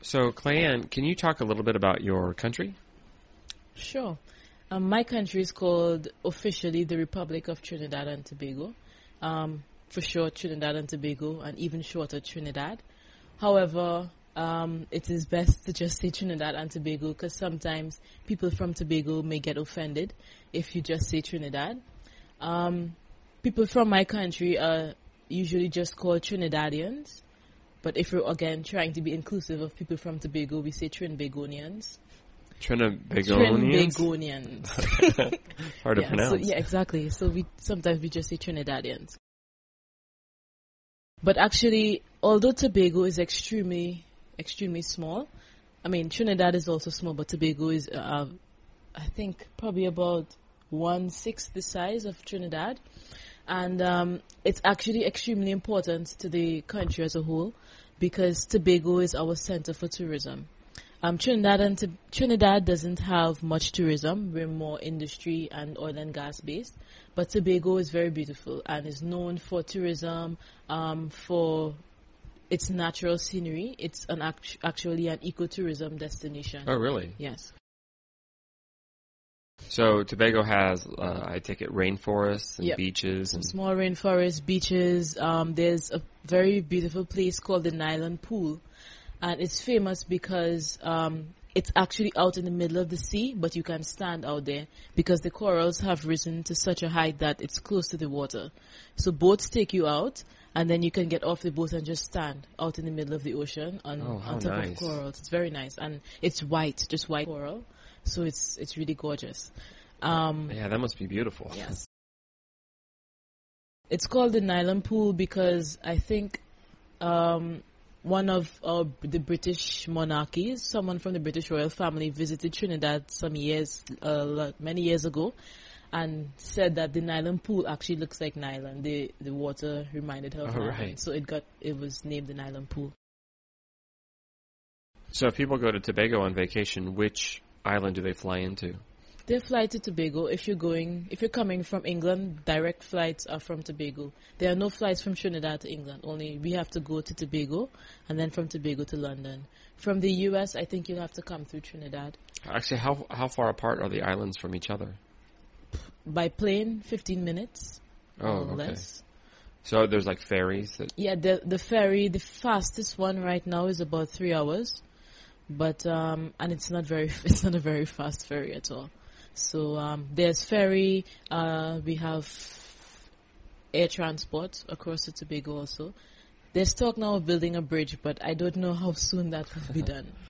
So, Clayanne, can you talk a little bit about your country? Sure. My country is called officially the Republic of Trinidad and Tobago. For short, Trinidad and Tobago, and even shorter, Trinidad. However, it is best to just say Trinidad and Tobago because sometimes people from Tobago may get offended if you just say Trinidad. People from my country are usually just called Trinidadians. But if we're, again, trying to be inclusive of people from Tobago, we say Trinbagonians. Trinbagonians? Trinbagonians. Hard to pronounce. So, yeah, exactly. So sometimes we just say Trinidadians. But actually, although Tobago is extremely small, I mean, Trinidad is also small, but Tobago is, I think, probably about 1/6 the size of Trinidad. And it's actually extremely important to the country as a whole because Tobago is our center for tourism. Trinidad doesn't have much tourism. We're more industry and oil and gas based. But Tobago is very beautiful and is known for tourism, for its natural scenery. It's actually an ecotourism destination. Oh, really? Yes. So Tobago has, I take it, rainforests and beaches. And small rainforests, beaches. There's a very beautiful place called the Nyland Pool. And it's famous because it's actually out in the middle of the sea, but you can stand out there because the corals have risen to such a height that it's close to the water. So boats take you out, and then you can get off the boat and just stand out in the middle of the ocean on top of corals. It's very nice. And it's white, just white coral. So it's really gorgeous. Yeah, that must be beautiful. Yes. It's called the Nyland Pool because I think one of the British monarchies, someone from the British royal family, visited Trinidad many years ago, and said that the Nyland Pool actually looks like Nyland. The water reminded her of Nyland, right. So it was named the Nyland Pool. So if people go to Tobago on vacation, which island do they fly into? They fly to Tobago. If you're coming from England, direct flights are from Tobago. There are no flights from Trinidad to England. Only we have to go to Tobago, and then from Tobago to London. From the U.S., I think you'll have to come through Trinidad. Actually, how far apart are the islands from each other? By plane, 15 minutes. Oh, or okay. less. So there's like ferries that. Yeah, the ferry, the fastest one right now is about 3 hours, but and it's not a very fast ferry at all. So there's ferry. We have air transport across the Tobago also. There's talk now of building a bridge, but I don't know how soon that will be done.